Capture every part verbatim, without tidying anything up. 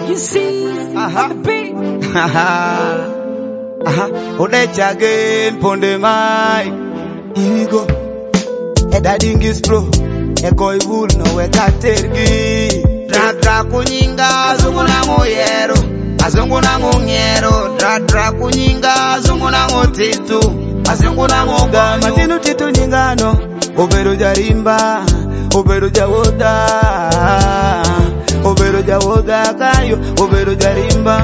You see, Aha. on the beat. Aha. Aha. Odecha again, ponde mai. Here we go. Edadingis pro. Eko ibul no weka tergi. Dra dra kunyinga zungu na ngoyero. Azungu na ngonyero. Dra dra kunyinga zungu na ngotitu. Azungu na ngoga. Matinu titu nyingano. Obero jarimba. Obero jawoda. Obero jawoda kayo. Obero jarimba.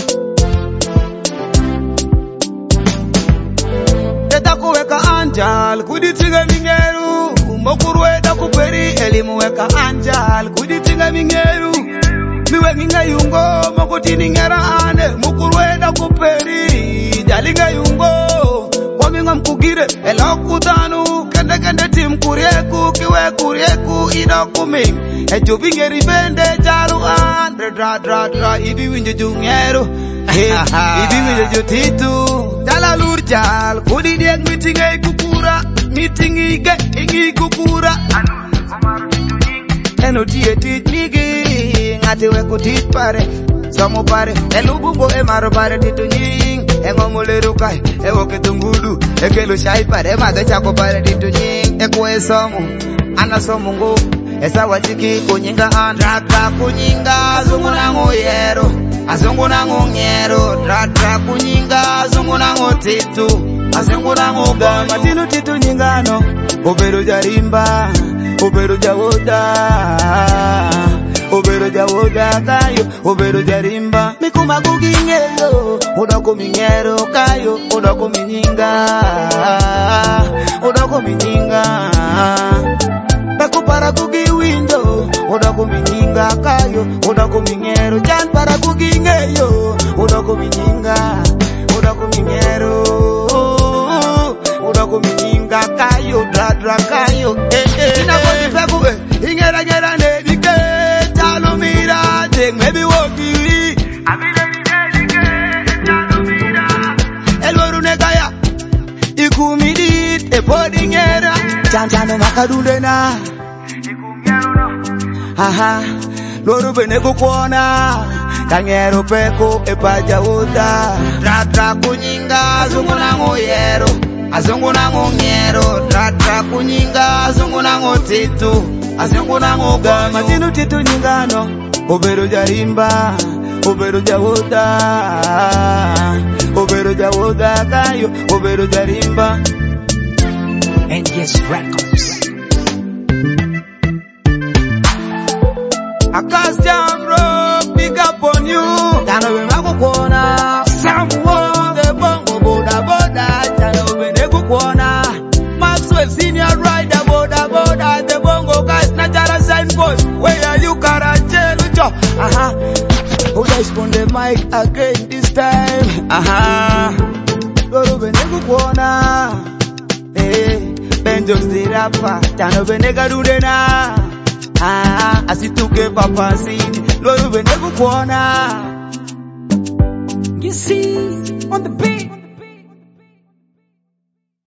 Eta kuweka anjal. Kuditinga mingeru. Mokurueda kuperi. Elimu weka anjal. Kuditinga mingeru. Miwe nginga yungo. Mokutini ngera ane. Mokurueda kuperi. Jalinga yungo. Waminga mkugire. Elo kutanu. Kende kende tim kurieku. Kiwe kurieku. Ino kuming. Ejo bingeri bende jaru an. Dra dra dra. Ibi winje jungeru. Ibi winje jutitu. Jala lur jal. Kudi diek meeting ay kukura. Meeting ige ingi kukura. Eno tie tit nigi. Ngati weko tit pare. Somo pare. Elubungo emaro pare titu nying. Engo muleru kai. Ewo ketungudu. Ekelo shai pare. Maga chako pare titu nying. Eko esomo. Ana somo ngo. Esa wachiki kunyinga andra kunyinga azungu na ngoyero. Azungu na ngonyero. Dra dra kunyinga azungu na ngotitu. Azungu na ngoga. Matinu titu nyingano. Obero jarimba. Obero jawoda. Obero jawoda kayo. Obero jarimba. Mikuma kugingeyo. Odoko minyero kayo. Odoko minyinga. Odoko minyinga. Beko para kugi window. Odoko minyinga kayo. Odoko minyero. Jan para kugi ngeyo. Odoko minyinga. Odoko minyero. Odoko minyinga kayo. Dra dra kayo. Eh eh. Ina kodi beko eh. Ingera ngera ne dike. Chalo mira. Take maybe woki. Amile dike. Chalo mira. Elworu negaya. Ikumidit. Epodi ngera. Chanchano makadunde na. Aha, loro bene kukuona. Kangero peko epaja uda. Dra dra kunyinga azungu na ngoyero. Azungu na ngonyero. Dra dra kunyinga azungu na ngotitu. Azungu na ngoga. Matinu titu nyingano. Obero jarimba. Obero jawoda. Obero jawoda kayo. Obero jarimba. And yes, records. I cast down rope, big up on you. Tano we makukona. Someone the bongo boda boda. Tano we nekukona. Maxwell senior rider boda boda. The bongo guys najara sign boys. Where are you Karache Lucho? Aha. Who dice on the mic again this time? Aha. Loro we nekukona. Hey. Benjos the rapper, Tano Benega Dudena. Ah, asituke papa seed, Lolo Benegu Kwana. You see, on the beat.